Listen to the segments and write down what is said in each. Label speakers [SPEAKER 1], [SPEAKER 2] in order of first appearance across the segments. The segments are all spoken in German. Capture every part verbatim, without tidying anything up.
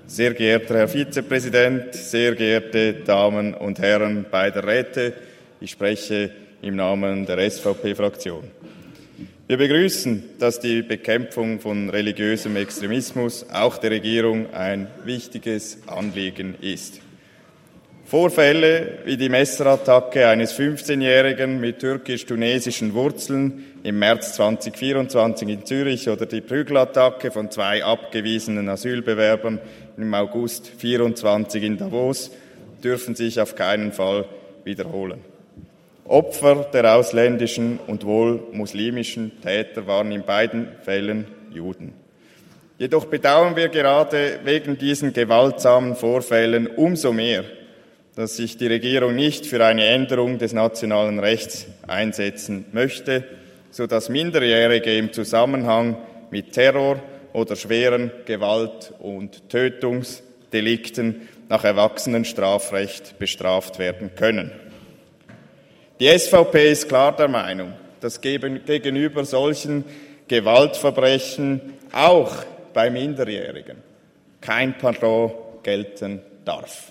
[SPEAKER 1] Sehr geehrter Herr Vizepräsident, sehr geehrte Damen und Herren beider Räte, ich spreche im Namen der S V P-Fraktion. Wir begrüßen, dass die Bekämpfung von religiösem Extremismus auch der Regierung ein wichtiges Anliegen ist. Vorfälle wie die Messerattacke eines fünfzehnjährigen mit türkisch-tunesischen Wurzeln im März zweitausendvierundzwanzig in Zürich oder die Prügelattacke von zwei abgewiesenen Asylbewerbern im August zweitausendvierundzwanzig in Davos dürfen sich auf keinen Fall wiederholen. Opfer der ausländischen und wohl muslimischen Täter waren in beiden Fällen Juden. Jedoch bedauern wir gerade wegen diesen gewaltsamen Vorfällen umso mehr, dass sich die Regierung nicht für eine Änderung des nationalen Rechts einsetzen möchte, sodass Minderjährige im Zusammenhang mit Terror oder schweren Gewalt- und Tötungsdelikten nach Erwachsenenstrafrecht bestraft werden können. Die S V P ist klar der Meinung, dass gegenüber solchen Gewaltverbrechen auch bei Minderjährigen kein Pardon gelten darf.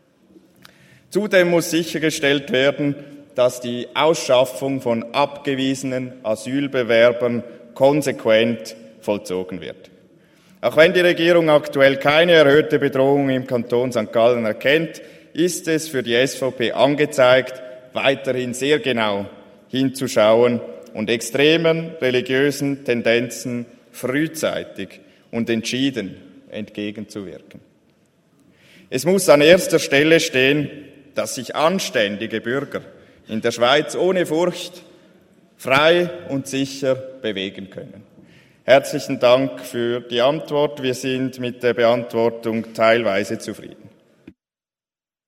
[SPEAKER 1] Zudem muss sichergestellt werden, dass die Ausschaffung von abgewiesenen Asylbewerbern konsequent vollzogen wird. Auch wenn die Regierung aktuell keine erhöhte Bedrohung im Kanton Sankt Gallen erkennt, ist es für die S V P angezeigt, weiterhin sehr genau hinzuschauen und extremen religiösen Tendenzen frühzeitig und entschieden entgegenzuwirken. Es muss an erster Stelle stehen, dass sich anständige Bürger in der Schweiz ohne Furcht frei und sicher bewegen können. Herzlichen Dank für die Antwort. Wir sind mit der Beantwortung teilweise zufrieden.